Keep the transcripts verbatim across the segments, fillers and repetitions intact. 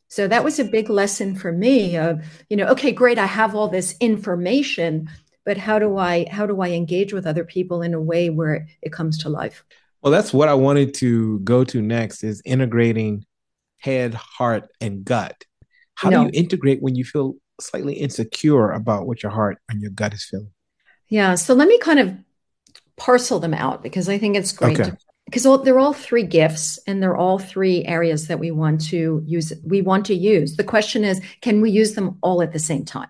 So that was a big lesson for me of, you know, okay, great, I have all this information, but how do I how do I engage with other people in a way where it comes to life? Well, that's what I wanted to go to next is integrating head, heart, and gut. How do you No. integrate when you feel slightly insecure about what your heart and your gut is feeling? Yeah. So let me kind of parcel them out because I think it's great Okay. to because all, they're all three gifts and they're all three areas that we want to use we want to use. The question is, can we use them all at the same time?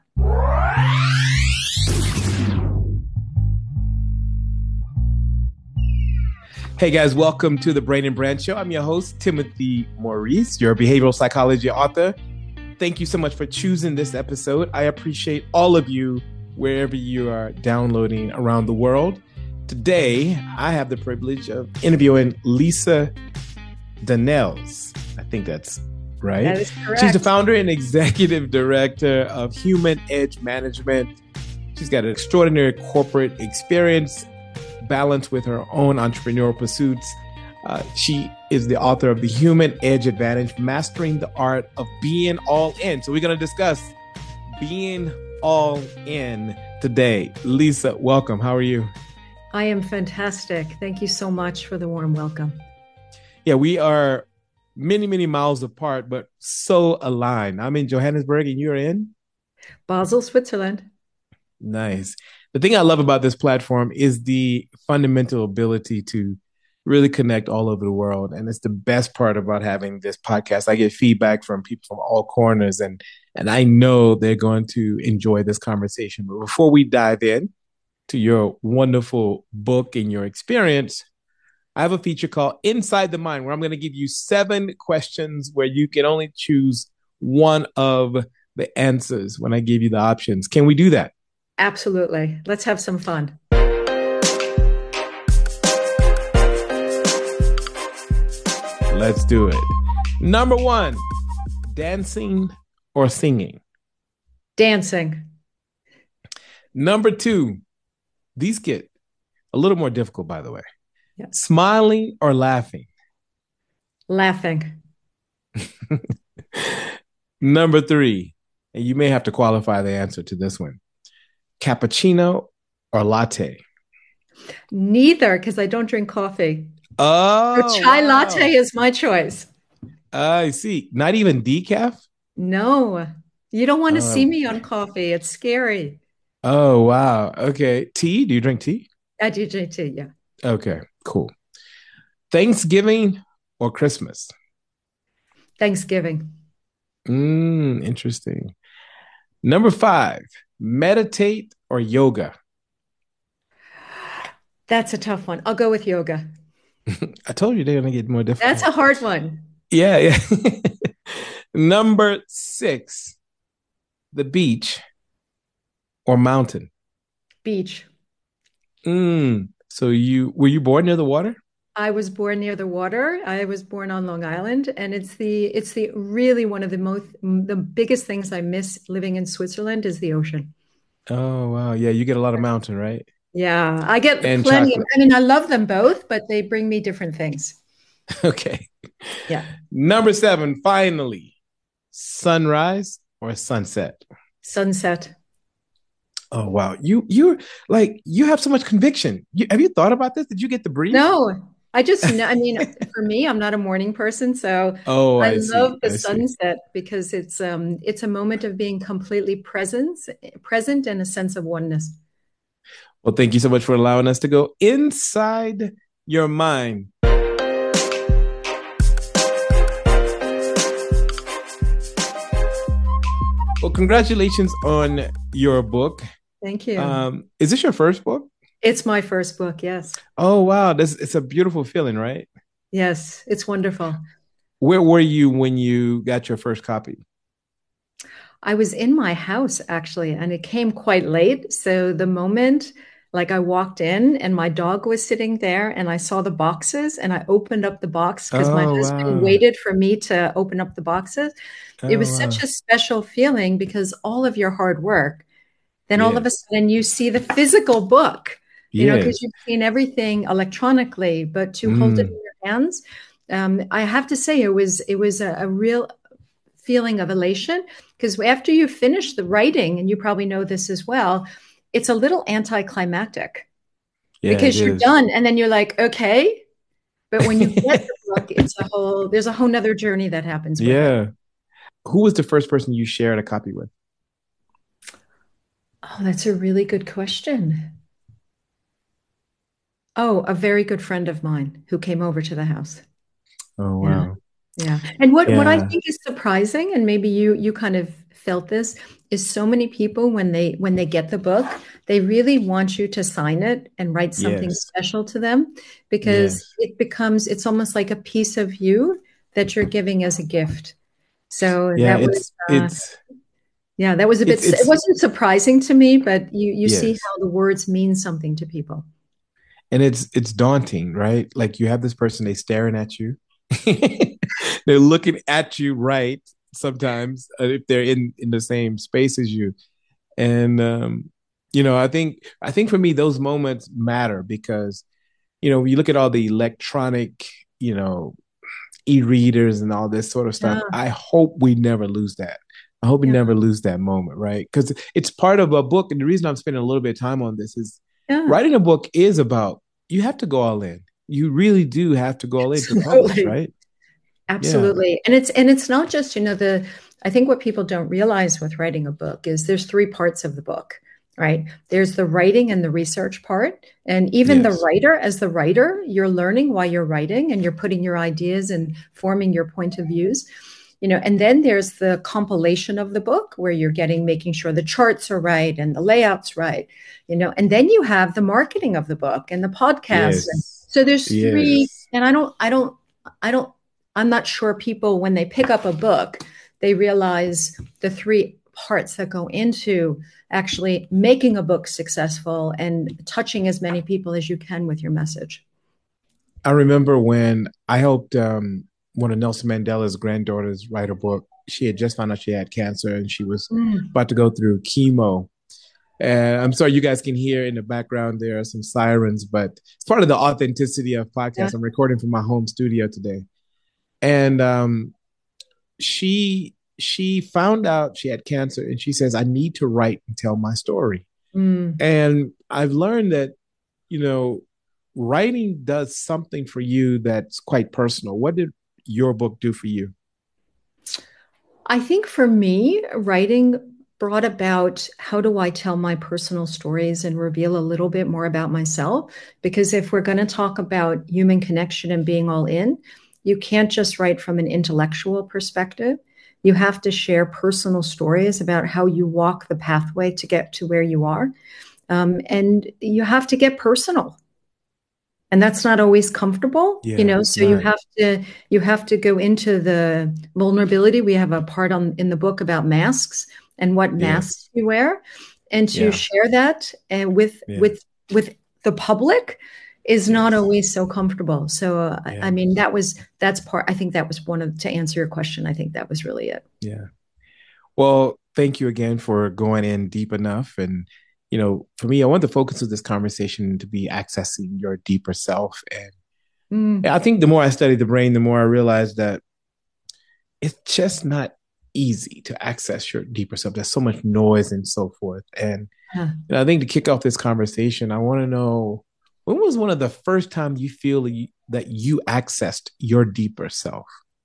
Hey guys, welcome to the Brain and Brand Show. I'm your host, Timothy Maurice, your behavioral psychology author. Thank you so much for choosing this episode. I appreciate all of you wherever you are downloading around the world. Today, I have the privilege of interviewing Lisa Danelles. I think that's right. That is correct. She's the founder and executive director of Human Edge Management. She's got an extraordinary corporate experience balanced with her own entrepreneurial pursuits. Uh, she is the author of The Human Edge Advantage, Mastering the Art of Being All In. So we're going to discuss being all in today. Lisa, welcome. How are you? I am fantastic. Thank you so much for the warm welcome. Yeah, we are many, many miles apart, but so aligned. I'm in Johannesburg and you're in? Basel, Switzerland. Nice. The thing I love about this platform is the fundamental ability to really connect all over the world. And it's the best part about having this podcast. I get feedback from people from all corners, and, and I know they're going to enjoy this conversation. But before we dive in to your wonderful book and your experience, I have a feature called Inside the Mind, where I'm going to give you seven questions where you can only choose one of the answers when I give you the options. Can we do that? Absolutely. Let's have some fun. Let's do it. Number one, dancing or singing? Dancing. Number two, these get a little more difficult, by the way. Yeah. Smiling or laughing? Laughing. Number three, and you may have to qualify the answer to this one. Cappuccino or latte? Neither, because I don't drink coffee. Oh, so chai wow. latte is my choice. I see. Not even decaf? No, you don't want to um, see me on coffee. It's scary. Oh, wow. Okay. Tea? Do you drink tea? I do drink tea, yeah. Okay, cool. Thanksgiving or Christmas? Thanksgiving. Mm, interesting. Number five, meditate or yoga? That's a tough one. I'll go with yoga. I told you they're going to get more difficult. That's a hard one. Yeah, yeah. Number six, the beach or mountain? Beach. Mm, so you were you born near the water? I was born near the water. I was born on Long Island, and it's the it's the really one of the most the biggest things I miss living in Switzerland is the ocean. Oh, wow. Yeah, you get a lot of mountain, right? Yeah, I get And plenty of, chocolate. I mean, I love them both, but they bring me different things. Okay. Yeah. Number seven, finally, sunrise or sunset? Sunset. Oh, wow. You you like you have so much conviction. You, have you thought about this? Did you get the brief? No, I just know, I mean, for me, I'm not a morning person, so Oh, I I see. love the I see. sunset because it's um it's a moment of being completely present, present and a sense of oneness. Well, thank you so much for allowing us to go inside your mind. Well, congratulations on your book. Thank you. Um, is this your first book? It's my first book, yes. Oh, wow. This, it's a beautiful feeling, right? Yes, it's wonderful. Where were you when you got your first copy? I was in my house actually, and it came quite late. So the moment like I walked in and my dog was sitting there and I saw the boxes and I opened up the box because my Oh, husband wow. waited for me to open up the boxes. It Oh, was wow. such a special feeling because all of your hard work, then all of a Yes. sudden you see the physical book, you know, because Yes. you've seen everything electronically, but to hold it in Mm. your hands, um, I have to say it was it was a, a real feeling of elation, because after you finish the writing, and you probably know this as well, it's a little anticlimactic Yeah, it because you're is. done and then you're like, okay. But when you get the book, it's a whole, there's a whole nother journey that happens with it. Yeah. Who was the first person you shared a copy with? Oh, that's a really good question. Oh, a very good friend of mine who came over to the house. Oh, Yeah. wow. Yeah. And what what I Yeah. think is surprising, and maybe you you kind of felt this, is so many people when they when they get the book, they really want you to sign it and write something Yes. special to them because Yes. it becomes it's almost like a piece of you that you're giving as a gift. So Yeah, that was it's uh, it's yeah, that was a bit it's it it's wasn't surprising to me, but you you see yes. how the words mean something to people. And it's it's daunting, right? Like you have this person, they staring at you. They're looking at you, right? Sometimes uh, if they're in in the same space as you. And um, you know, I think I think for me those moments matter because you know, when you look at all the electronic, you know, e-readers and all this sort of stuff, Yeah. I hope we never lose that. I hope we Yeah. never lose that moment, right? Because it's part of a book. And the reason I'm spending a little bit of time on this is Yeah. writing a book is about you have to go all in. You really do have to go all in to publish, Absolutely. right? Yeah. Absolutely. And it's and it's not just, you know, the I think what people don't realize with writing a book is there's three parts of the book, right? There's the writing and the research part. And even the Yes. writer, as the writer, you're learning while you're writing and you're putting your ideas and forming your point of views. You know, and then there's the compilation of the book where you're getting making sure the charts are right and the layouts right, you know, and then you have the marketing of the book and the podcast. And Yes. so there's three, Yes. and I don't, I don't, I don't I'm not sure people, when they pick up a book, they realize the three parts that go into actually making a book successful and touching as many people as you can with your message. I remember when I helped um, one of Nelson Mandela's granddaughters write a book. She had just found out she had cancer and she was Mm. about to go through chemo. And I'm sorry, you guys can hear in the background there are some sirens, but it's part of the authenticity of Yeah. podcasts. I'm recording from my home studio today, and um, she she found out she had cancer, and she says, "I need to write and tell my story." Mm. And I've learned that you know writing does something for you that's quite personal. What did your book do for you? I think for me, writing brought about how do I tell my personal stories and reveal a little bit more about myself? Because if we're going to talk about human connection and being all in, you can't just write from an intellectual perspective. You have to share personal stories about how you walk the pathway to get to where you are. Um, and you have to get personal, and that's not always comfortable, you Yeah, know, so you right. have to you have to go into the vulnerability. We have a part on in the book about masks and what masks Yes. you wear, and to Yeah. share that and with Yeah. with with the public is not Yes. always so comfortable. So uh, I, I Yeah. mean that was that's part I think that was one of to answer your question, I think that was really it. Yeah. Well, thank you again for going in deep enough. And, you know, for me, I want the focus of this conversation to be accessing your deeper self. And Mm, yeah, I think the more I study the brain, the more I realize that it's just not easy to access your deeper self. There's so much noise and so forth. And yeah. you know, I think to kick off this conversation, I want to know when was one of the first times you feel that you, that you accessed your deeper self?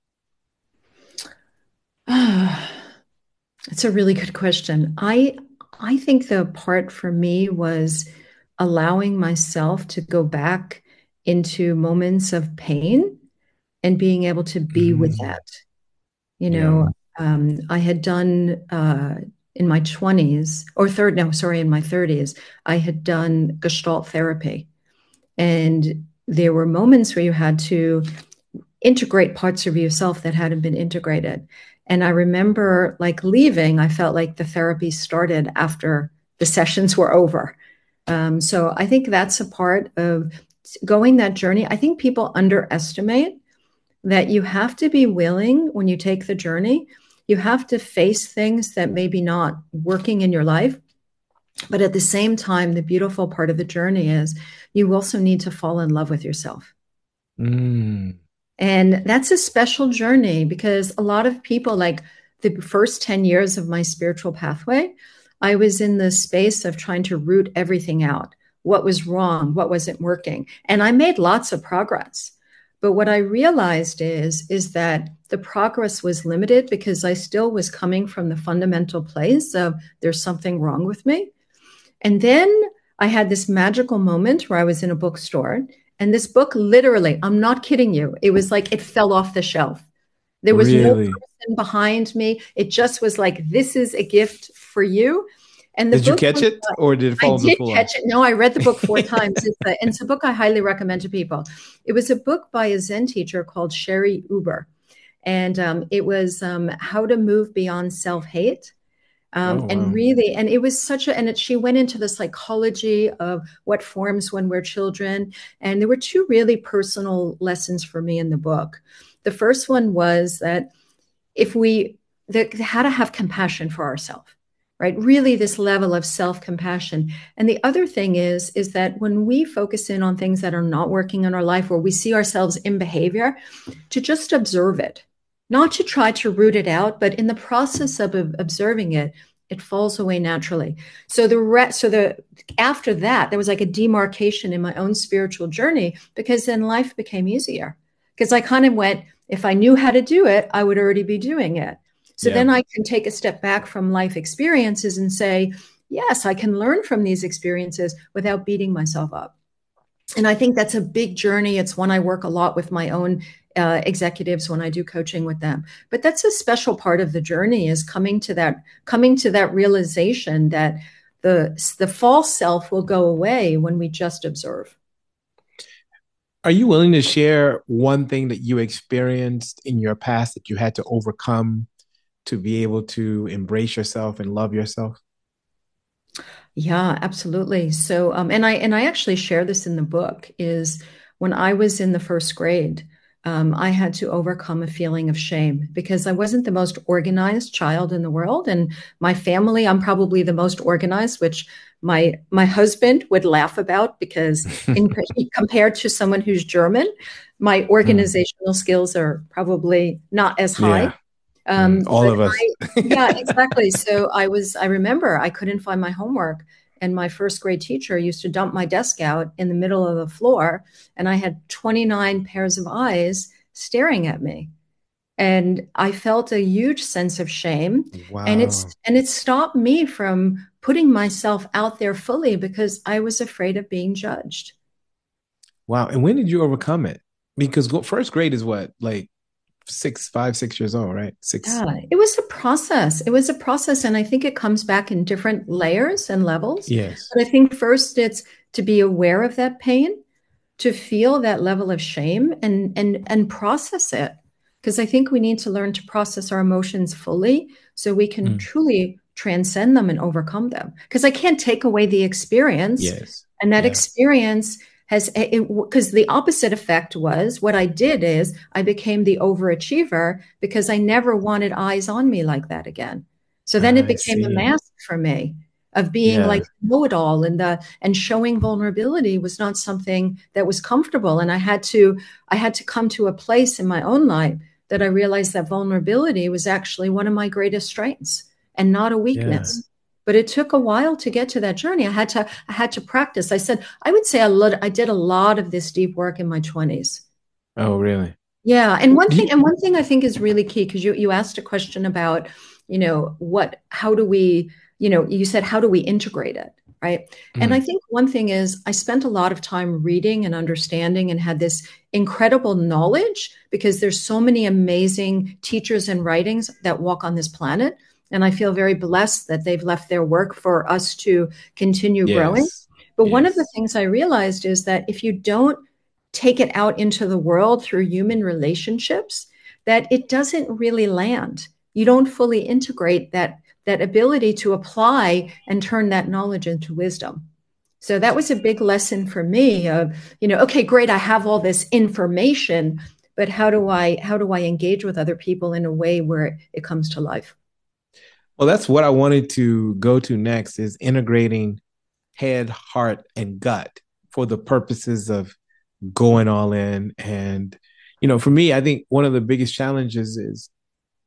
It's a really good question. I I think the part for me was allowing myself to go back into moments of pain and being able to be with Mm, that. You yeah. know, um, I had done uh, in my twenties or third, no, sorry, in my thirties, I had done Gestalt therapy. And there were moments where you had to integrate parts of yourself that hadn't been integrated. And I remember like leaving, I felt like the therapy started after the sessions were over. Um, so I think that's a part of going that journey. I think people underestimate that you have to be willing when you take the journey. You have to face things that maybe not working in your life. But at the same time, the beautiful part of the journey is you also need to fall in love with yourself. Mm, And that's a special journey because a lot of people like the first ten years of my spiritual pathway, I was in the space of trying to root everything out. What was wrong? What wasn't working? And I made lots of progress. But what I realized is, is that the progress was limited because I still was coming from the fundamental place of there's something wrong with me. And then I had this magical moment where I was in a bookstore, and this book literally, I'm not kidding you, it was like it fell off the shelf. There was no Really? person behind me. It just was like, this is a gift for you. And the Did you book catch was, it or did it I fall on the did floor? catch it. No, I read the book four times. It's a, it's a book I highly recommend to people. It was a book by a Zen teacher called Sherry Uber. And um, it was um, How to Move Beyond Self-Hate. Um, Oh, wow. and really, and it was such a, and it, she went into the psychology of what forms when we're children. And there were two really personal lessons for me in the book. The first one was that if we, the, how to have compassion for ourselves, right? Really this level of self-compassion. And the other thing is, is that when we focus in on things that are not working in our life, or we see ourselves in behavior, to just observe it, not to try to root it out, but in the process of observing it, it falls away naturally. So the re- so the after that, there was like a demarcation in my own spiritual journey, because then life became easier. Because I kind of went, if I knew how to do it, I would already be doing it. So Yeah. then I can take a step back from life experiences and say, yes, I can learn from these experiences without beating myself up. And I think that's a big journey. It's one I work a lot with my own uh, executives when I do coaching with them. But that's a special part of the journey, is coming to that, coming to that realization that the, the false self will go away when we just observe. Are you willing to share one thing that you experienced in your past that you had to overcome to be able to embrace yourself and love yourself? Yeah, absolutely. So, um, and I and I actually share this in the book. Is when I was in the first grade, um, I had to overcome a feeling of shame because I wasn't the most organized child in the world, and my family, I'm probably the most organized, which my my husband would laugh about because in compared to someone who's German, my organizational skills are probably not as high. Yeah. Um, All but of us. I, yeah, exactly. So I was, I remember I couldn't find my homework, and my first grade teacher used to dump my desk out in the middle of the floor, and I had twenty-nine pairs of eyes staring at me. And I felt a huge sense of shame. And it's, Wow. and it stopped me from putting myself out there fully because I was afraid of being judged. Wow. And when did you overcome it? Because go, first grade is what, like six, five, six years old, right? Six. Yeah, it was a process. It was a process. And I think it comes back in different layers and levels. Yes. But I think first it's to be aware of that pain, to feel that level of shame and and and process it. Because I think we need to learn to process our emotions fully so we can Mm. truly transcend them and overcome them. Because I can't take away the experience. Yes. And that Yeah. experience has, because the opposite effect was what I did is I became the overachiever because I never wanted eyes on me like that again. So then it I became a see. mask for me of being Yeah. like know-it-all, and the and showing vulnerability was not something that was comfortable. And I had to I had to come to a place in my own life that I realized that vulnerability was actually one of my greatest strengths and not a Yeah. weakness. But it took a while to get to that journey. I had to I had to practice. I said I would say a lot. I did a lot of this deep work in my twenties. Oh, really? Yeah, and one Do thing, you- and one thing I think is really key, because you you asked a question about, you know, what, how do we, you know, you said how do we integrate it, right? And I Mm. think one thing is I spent a lot of time reading and understanding and had this incredible knowledge because there's so many amazing teachers and writings that walk on this planet, and I feel very blessed that they've left their work for us to continue growing. Yes. But one of the Yes. things I realized is that if you don't take it out into the world through human relationships, that it doesn't really land. You don't fully integrate that, that ability to apply and turn that knowledge into wisdom. So that was a big lesson for me of, you know, okay, great, I have all this information, but how do I how do I engage with other people in a way where it comes to life? Well, that's what I wanted to go to next is integrating head, heart, and gut for the purposes of going all in. And, you know, for me, I think one of the biggest challenges is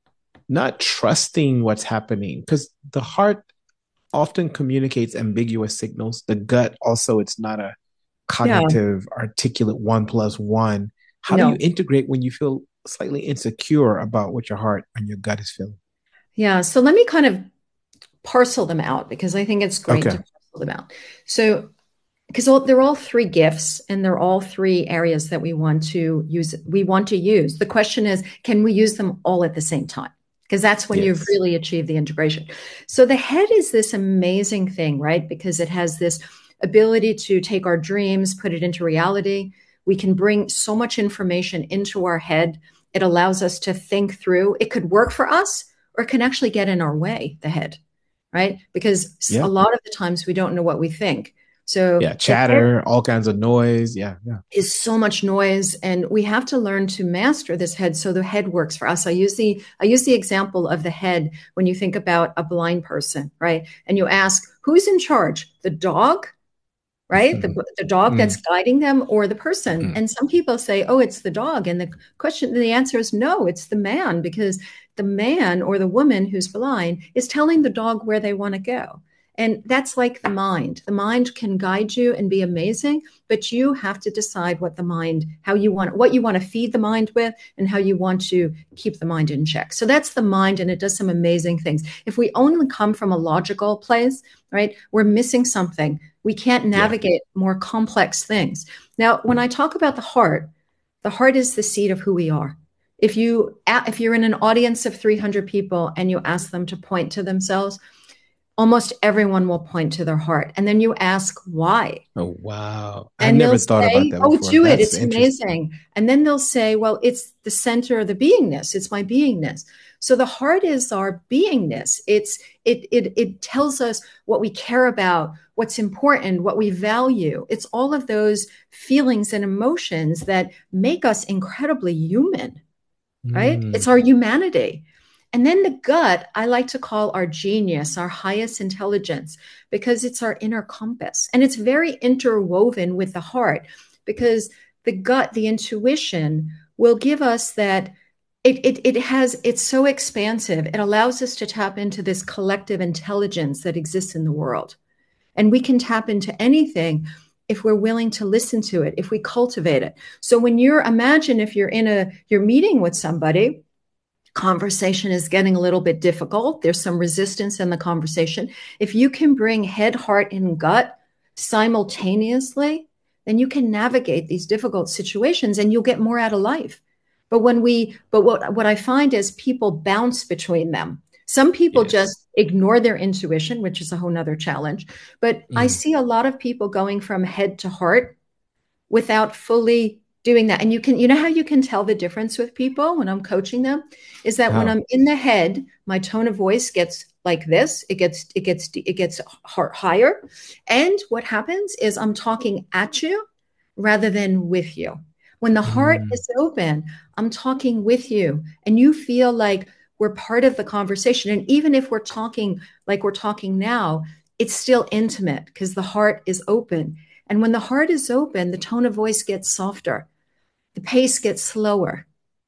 not trusting what's happening, because the heart often communicates ambiguous signals. The gut also, it's not a Yeah, cognitive, articulate one plus one. How do you no. integrate when you feel slightly insecure about what your heart and your gut is feeling? Yeah. So let me kind of parcel them out because I think it's great to Okay. parcel them out. So, because all, they're all three gifts and they're all three areas that we want to use. We want to use. The question is, can we use them all at the same time? Because that's when you've Yes. really achieved the integration. So the head is this amazing thing, right? Because it has this ability to take our dreams, put it into reality. We can bring so much information into our head. It allows us to think through. It could work for us or it can actually get in our way, the head, right? Because a Yeah. lot of the times we don't know what we think. So Yeah. the head Chatter, all kinds of noise. Yeah. Yeah. is so much noise, and we have to learn to master this head so the head works for us. I use the I use the example of the head when you think about a blind person, right? And you ask, who's in charge? The dog, right? The, the dog that's Mm, guiding them or the person. mm, And some people say, oh, it's the dog. And the question, the answer is no, it's the man, because the man or the woman who's blind is telling the dog where they want to go. And that's like the mind. The mind can guide you and be amazing, but you have to decide what the mind, how you want, what you want to feed the mind with and how you want to keep the mind in check. So that's the mind, and it does some amazing things. If we only come from a logical place, right, we're missing something. We can't yeah. navigate more complex things. Now, when I talk about the heart, the heart is the seat of who we are. If you if you're in an audience of three hundred people and you ask them to point to themselves, almost everyone will point to their heart. And then you ask why. Oh, wow. I And they'll never thought about say, that oh, before. do it. That's It's interesting. amazing. And then they'll say, well, it's the center of the beingness. It's my beingness. So the heart is our beingness. It's it it it tells us what we care about, what's important, what we value. It's all of those feelings and emotions that make us incredibly human, right? Mm, It's our humanity. And then the gut, I like to call our genius, our highest intelligence, because it's our inner compass. And it's very interwoven with the heart because the gut, the intuition, will give us that. It, it, it has, it's so expansive. It allows us to tap into this collective intelligence that exists in the world. And we can tap into anything if we're willing to listen to it, if we cultivate it. So when you're, imagine if you're in a, you're meeting with somebody, conversation is getting a little bit difficult. There's some resistance in the conversation. If you can bring head, heart, and gut simultaneously, then you can navigate these difficult situations and you'll get more out of life. But when we, but what, what I find is people bounce between them. Some people yes. just ignore their intuition, which is a whole nother challenge. But I Mm, see a lot of people going from head to heart without fully doing that. And you can, you know how you can tell the difference with people when I'm coaching them is that when how? I'm in the head, my tone of voice gets like this. It gets, it gets, it gets higher. And what happens is I'm talking at you rather than with you. When the heart Mm, is open, I'm talking with you and you feel like we're part of the conversation. And even if we're talking like we're talking now, it's still intimate because the heart is open. And when the heart is open, the tone of voice gets softer, the pace gets slower.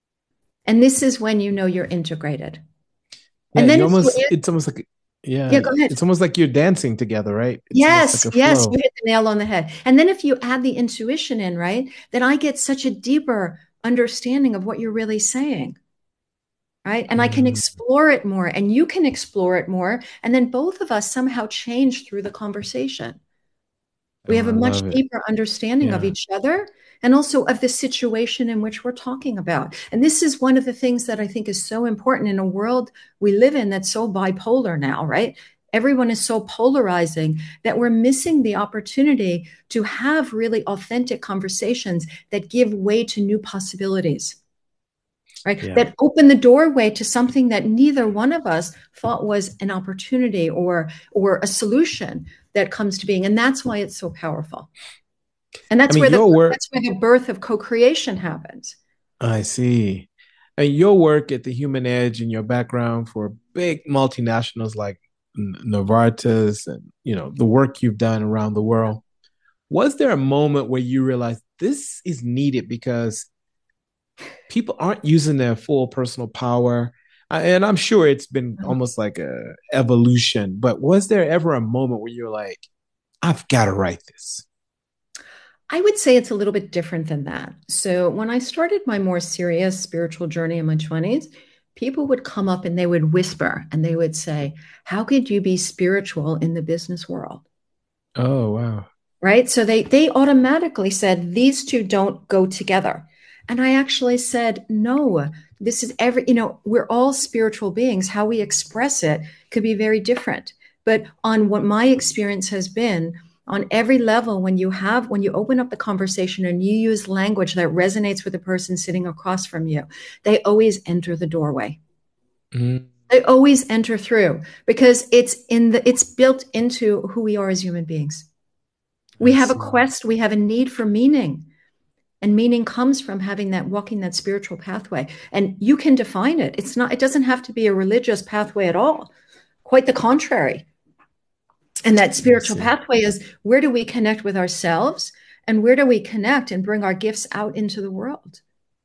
And this is when you know you're integrated. yeah, And then you if you, almost, it's almost like, yeah, yeah, go ahead. it's almost like you're dancing together, right? It's almost like Yes, a yes, you flow. hit the nail on the head. And then if you add the intuition in, right, then I get such a deeper understanding of what you're really saying, right? And I can Mm, explore it more and you can explore it more. And then both of us somehow change through the conversation. We oh, have a I much love it. deeper understanding of Yeah. each other and also of the situation in which we're talking about. And this is one of the things that I think is so important in a world we live in that's so bipolar now, right? Everyone is so polarizing that we're missing the opportunity to have really authentic conversations that give way to new possibilities, right? Yeah. That open the doorway to something that neither one of us thought was an opportunity or or a solution that comes to being. And that's why it's so powerful. And I that's mean, where the your work, that's where the birth of co-creation happens. I see. And your work at the Human Edge and your background for big multinationals like N- Novartis and, you know, the work you've done around the world. Was there a moment where you realized this is needed because people aren't using their full personal power? I, and I'm sure it's been almost like a evolution, but was there ever a moment where you're like, I've got to write this? I would say it's a little bit different than that. So when I started my more serious spiritual journey in my twenties, people would come up and they would whisper and they would say, how could you be spiritual in the business world? Oh, wow. Right? So they they automatically said these two don't go together. And I actually said, no, this is every, you know, we're all spiritual beings. How we express it could be very different. But on what my experience has been, on every level, when you have, when you open up the conversation and you use language that resonates with the person sitting across from you, they always enter the doorway. Mm, They always enter through because it's in the, it's built into who we are as human beings. We I have a see. quest, we have a need for meaning. And meaning comes from having that, walking that spiritual pathway. And you can define it. It's not, it doesn't have to be a religious pathway at all. Quite the contrary. And that I spiritual see. pathway is, where do we connect with ourselves and where do we connect and bring our gifts out into the world?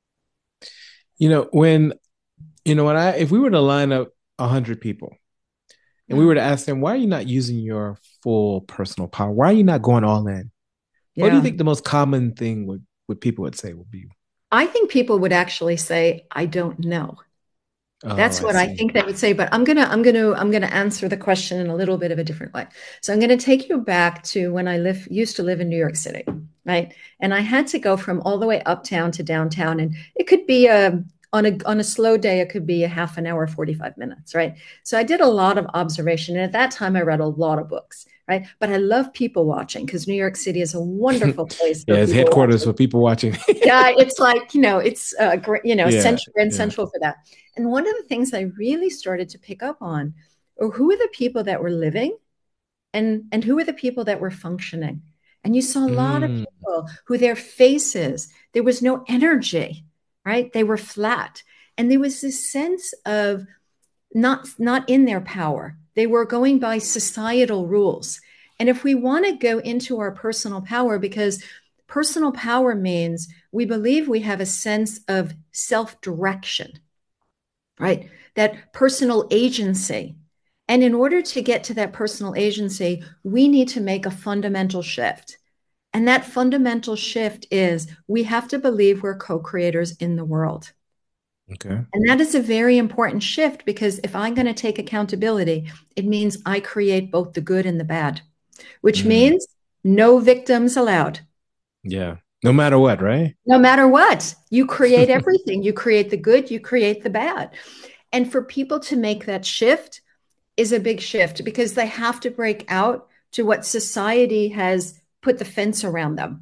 You know, when, you know, when I, if we were to line up a hundred people and we Yeah. were to ask them, why are you not using your full personal power? Why are you not going all in? What do you Yeah. think the most common thing would, would people would say would be? I think people would actually say, I don't know. Oh, That's I what I see. think they would say, but I'm gonna I'm gonna I'm gonna answer the question in a little bit of a different way. So I'm gonna take you back to when I live used to live in New York City, right? And I had to go from all the way uptown to downtown, and it could be a on a on a slow day, it could be a half an hour, forty-five minutes, right? So I did a lot of observation, and at that time I read a lot of books, right? But I love people watching because New York City is a wonderful place for Yeah, it's people headquarters watching. for people watching. Yeah, it's like, you know, it's uh, gr- you know, Yeah, central and yeah. central for that. And one of the things I really started to pick up on, or who are the people that were living and and who are the people that were functioning. And you saw a lot of Mm, people who their faces, there was no energy, right? They were flat. And there was this sense of not not in their power. They were going by societal rules. And if we want to go into our personal power, because personal power means we believe we have a sense of self-direction, right? That personal agency. And in order to get to that personal agency, we need to make a fundamental shift. And that fundamental shift is we have to believe we're co-creators in the world. okay. And that is a very important shift because if I'm going to take accountability, it means I create both the good and the bad, which Mm, means no victims allowed. yeah. No matter what, right? No matter what, you create everything. You create the good, you create the bad. And for people to make that shift is a big shift because they have to break out to what society has put the fence around them.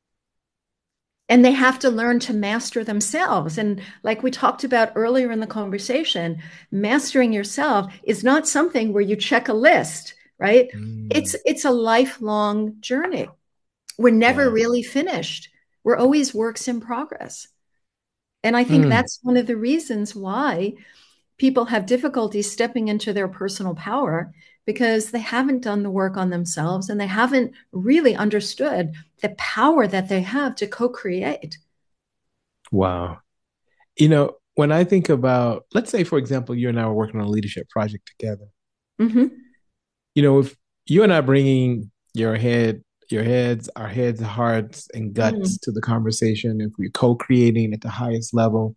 And they have to learn to master themselves. And like we talked about earlier in the conversation, mastering yourself is not something where you check a list, right? It's Mm, it's a lifelong journey. We're never yeah. really finished. We're always works in progress. And I think Mm, that's one of the reasons why people have difficulty stepping into their personal power because they haven't done the work on themselves and they haven't really understood the power that they have to co-create. wow. You know, when I think about, let's say, for example, you and I were working on a leadership project together. Mm-hmm. You know, if you and I bringing your head, your heads, our heads, hearts, and Mm. guts to the conversation, if we're co-creating at the highest level,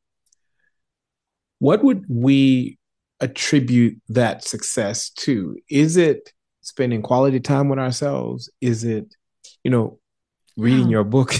what would we attribute that success to? Is it spending quality time with ourselves? Is it, you know, reading Yeah. your book?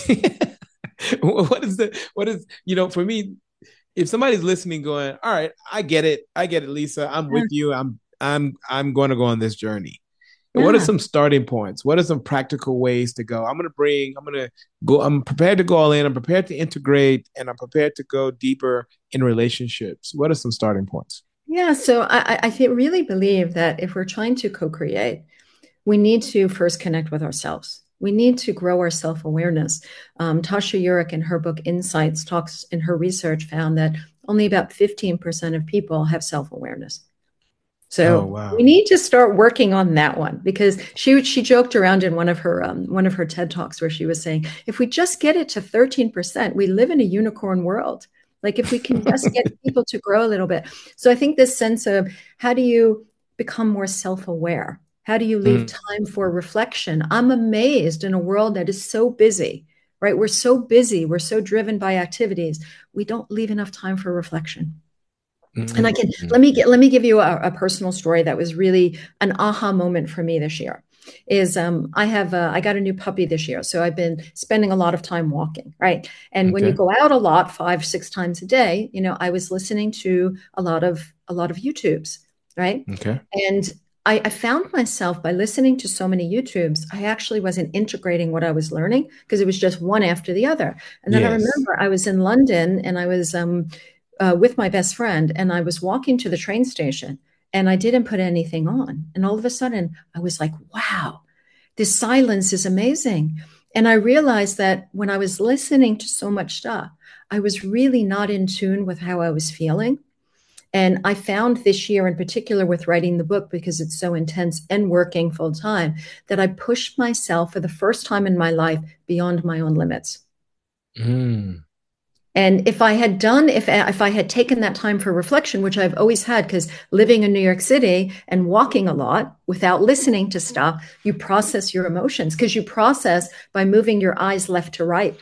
What is the, what is, you know, for me, if somebody's listening going, all right, I get it. I get it, Lisa. I'm with you. I'm, I'm, I'm going to go on this journey. What are Yeah. some starting points? What are some practical ways to go? I'm going to bring, I'm going to go, I'm prepared to go all in. I'm prepared to integrate and I'm prepared to go deeper in relationships. What are some starting points? Yeah. So I, I I really believe that if we're trying to co-create, we need to first connect with ourselves. We need to grow our self-awareness. Um, Tasha Eurich in her book Insights talks in her research found that only about fifteen percent of people have self-awareness. Oh, So we wow. need to start working on that one because she she joked around in one of her um, one of her TED Talks where she was saying, if we just get it to thirteen percent, we live in a unicorn world. Like if we can just get people to grow a little bit. So I think this sense of how do you become more self-aware? How do you leave Mm, time for reflection? I'm amazed in a world that is so busy, right? We're so busy, we're so driven by activities. We don't leave enough time for reflection. And I mm, can mm. let me get let me give you a, a personal story that was really an aha moment for me this year. Is um, I have uh, I got a new puppy this year, so I've been spending a lot of time walking, right? And when you Okay. go out a lot, five six times a day, you know, I was listening to a lot of a lot of YouTubes, right? Okay. And I, I found myself by listening to so many YouTubes, I actually wasn't integrating what I was learning because it was just one after the other. And then I Yes. remember I was in London and I was um, uh, with my best friend, and I was walking to the train station and I didn't put anything on. And all of a sudden, I was like, wow, this silence is amazing. And I realized that when I was listening to so much stuff, I was really not in tune with how I was feeling. And I found this year in particular with writing the book, because it's so intense and working full time, that I pushed myself for the first time in my life beyond my own limits. Mm. And if I had done, if if I had taken that time for reflection, which I've always had, because living in New York City and walking a lot without listening to stuff, you process your emotions because you process by moving your eyes left to right.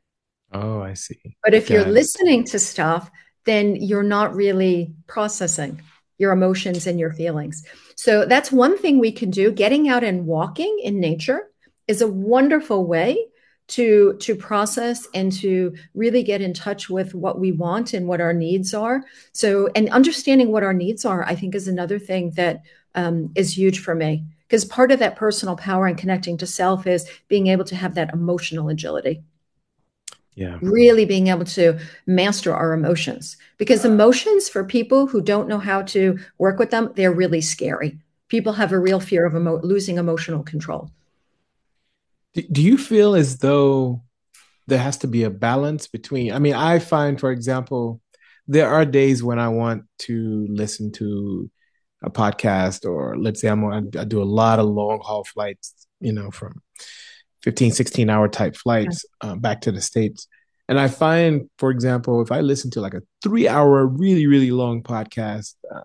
Oh, I see. But if you're Got it. listening to stuff, then you're not really processing your emotions and your feelings. So that's one thing we can do. Getting out and walking in nature is a wonderful way to to process and to really get in touch with what we want and what our needs are. So, and understanding what our needs are, I think, is another thing that um, is huge for me. Because part of that personal power and connecting to self is being able to have that emotional agility, Yeah. really being able to master our emotions, because emotions, for people who don't know how to work with them, they're really scary. People have a real fear of emo- losing emotional control. Do, do you feel as though there has to be a balance between, I mean, I find, for example, there are days when I want to listen to a podcast, or let's say I'm on, I do a lot of long haul flights, you know, from fifteen, sixteen hour type Yeah. flights uh, back to the States. And I find, for example, if I listen to like a three hour, really, really long podcast, uh,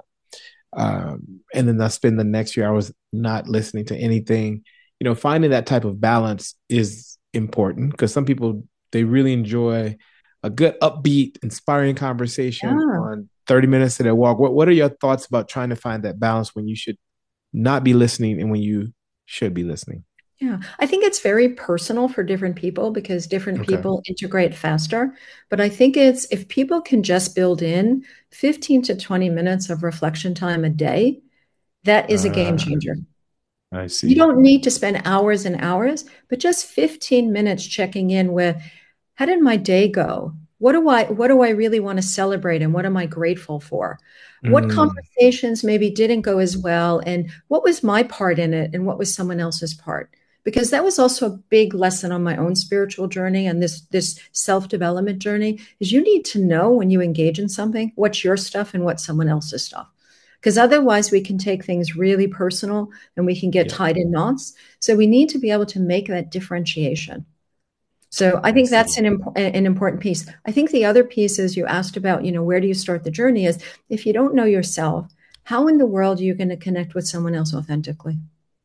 um, and then I spend the next few hours not listening to anything, you know, finding that type of balance is important, because some people, they really enjoy a good, upbeat, inspiring conversation Yeah. on thirty minutes of their walk. What, what are your thoughts about trying to find that balance when you should not be listening and when you should be listening? Yeah, I think it's very personal for different people because different Okay. people integrate faster. But I think it's if people can just build in fifteen to twenty minutes of reflection time a day, that is a game Uh, changer. I You see. don't need to spend hours and hours, but just fifteen minutes checking in with how did my day go? What do I what do I really want to celebrate and what am I grateful for? What Mm, conversations maybe didn't go as well and what was my part in it and what was someone else's part? Because that was also a big lesson on my own spiritual journey and this this self-development journey is you need to know when you engage in something what's your stuff and what's someone else's stuff. Because otherwise we can take things really personal and we can get yeah, tied in knots. So we need to be able to make that differentiation. So I I think that's see. an, imp- an important piece. I think the other piece is you asked about, you know, where do you start the journey is if you don't know yourself, how in the world are you going to connect with someone else authentically?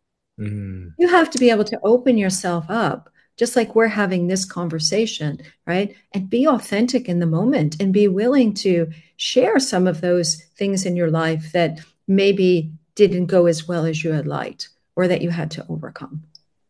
Mm, You have to be able to open yourself up, just like we're having this conversation, right? And be authentic in the moment and be willing to share some of those things in your life that maybe didn't go as well as you had liked or that you had to overcome.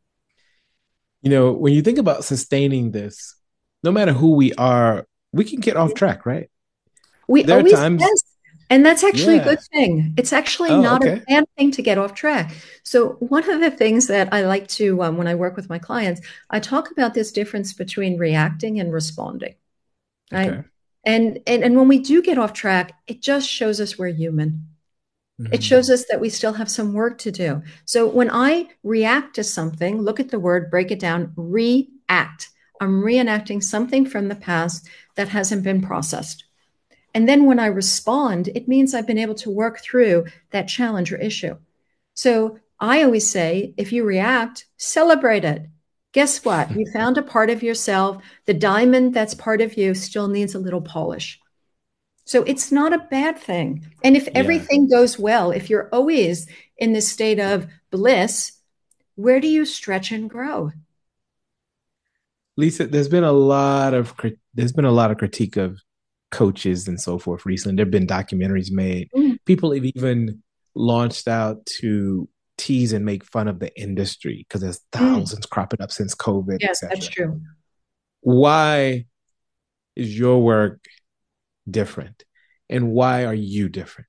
you know, when you think about sustaining this, no matter who we are, we can get off track, right? We There are always, times, yes. And that's actually a good yeah. thing. It's actually Oh, not a okay. bad thing to get off track. So, one of the things that I like to, um, when I work with my clients, I talk about this difference between reacting and responding, right? Okay. And, and, and when we do get off track, it just shows us we're human. It shows Mm, us that we still have some work to do. So, when I react to something, look at the word, break it down, react. I'm reenacting something from the past that hasn't been processed. And then when I respond, it means I've been able to work through that challenge or issue. So I always say, if you react, celebrate it. Guess what? You found a part of yourself. The diamond that's part of you still needs a little polish. So it's not a bad thing. And if Yeah. everything goes well, if you're always in this state of bliss, where do you stretch and grow? Lisa, there's been a lot of crit- there's been a lot of critique of coaches and so forth recently. There've been documentaries made. Mm. People have even launched out to tease and make fun of the industry because there's thousands mm. cropping up since COVID, yes, et cetera. That's true. Why is your work different, and why are you different?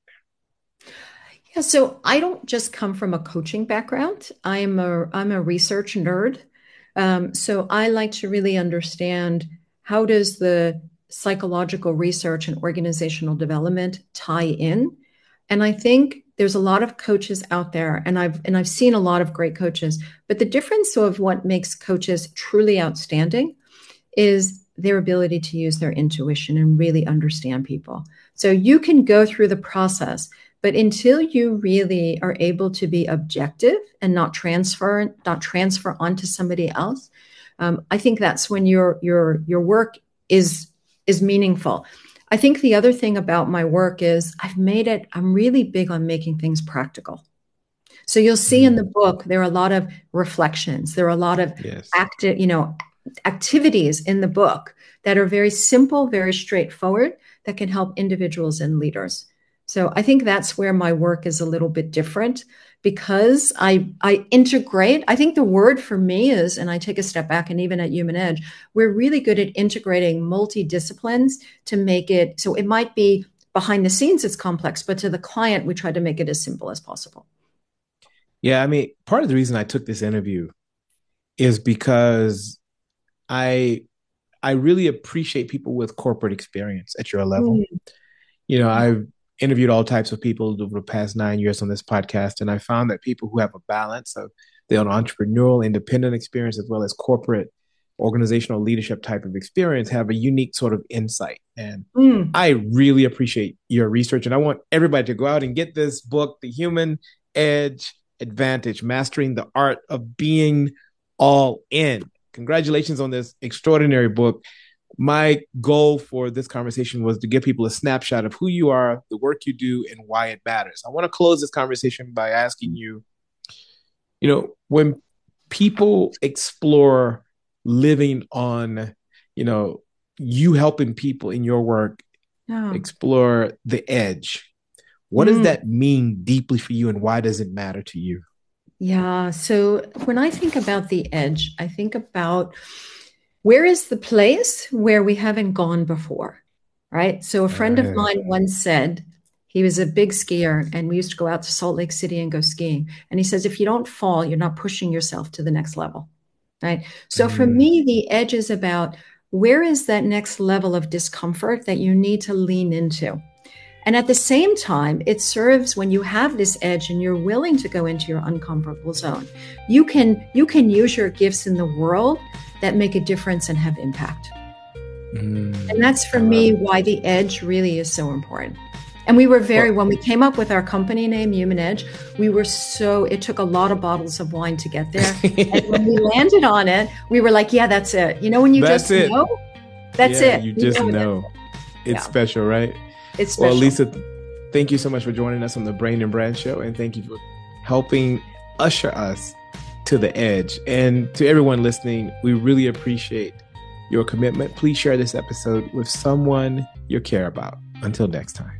Yeah, so I don't just come from a coaching background. I'm a I'm a research nerd. Um, so I like to really understand how does the psychological research and organizational development tie in. And I think there's a lot of coaches out there, and I've and I've seen a lot of great coaches. But the difference of what makes coaches truly outstanding is their ability to use their intuition and really understand people. So you can go through the process, but until you really are able to be objective and not transfer, not transfer onto somebody else, um, I think that's when your your your work is is meaningful. I think the other thing about my work is I've made it. I'm really big on making things practical. So you'll see mm-hmm. in the book there are a lot of reflections. There are a lot of yes. active, you know, activities in the book that are very simple, very straightforward, that can help individuals and leaders. So I think that's where my work is a little bit different because I I integrate. I think the word for me is, and I take a step back, and even at Human Edge, we're really good at integrating multidisciplines to make it, so it might be behind the scenes, it's complex, but to the client, we try to make it as simple as possible. Yeah, I mean, part of the reason I took this interview is because I I really appreciate people with corporate experience at your level. Mm. You know, I've interviewed all types of people over the past nine years on this podcast, and I found that people who have a balance of their own entrepreneurial, independent experience as well as corporate organizational leadership type of experience have a unique sort of insight. And mm. I really appreciate your research, and I want everybody to go out and get this book, The Human Edge Advantage, Mastering the Art of Being All In. Congratulations on this extraordinary book. My goal for this conversation was to give people a snapshot of who you are, the work you do, and why it matters. I want to close this conversation by asking you, you know, when people explore living on, you know, you helping people in your work oh. explore the edge, what mm. does that mean deeply for you, and why does it matter to you? Yeah. So when I think about the edge, I think about where is the place where we haven't gone before, right? So a friend of mine once said, he was a big skier, and we used to go out to Salt Lake City and go skiing. And he says, if you don't fall, you're not pushing yourself to the next level, right? So mm. for me, the edge is about where is that next level of discomfort that you need to lean into. And at the same time, it serves when you have this edge and you're willing to go into your uncomfortable zone. You can you can use your gifts in the world that make a difference and have impact. Mm, and that's for me why the edge really is so important. And we were very, when we came up with our company name, Human Edge, we were so, it took a lot of bottles of wine to get there. And when we landed on it, we were like, yeah, that's it. You know, when you that's just it. know, that's yeah, it. You just you know. know. It's yeah. special, right? It's special. Well, Lisa, thank you so much for joining us on the Brain and Brand Show. And thank you for helping usher us to the edge. And to everyone listening, we really appreciate your commitment. Please share this episode with someone you care about. Until next time.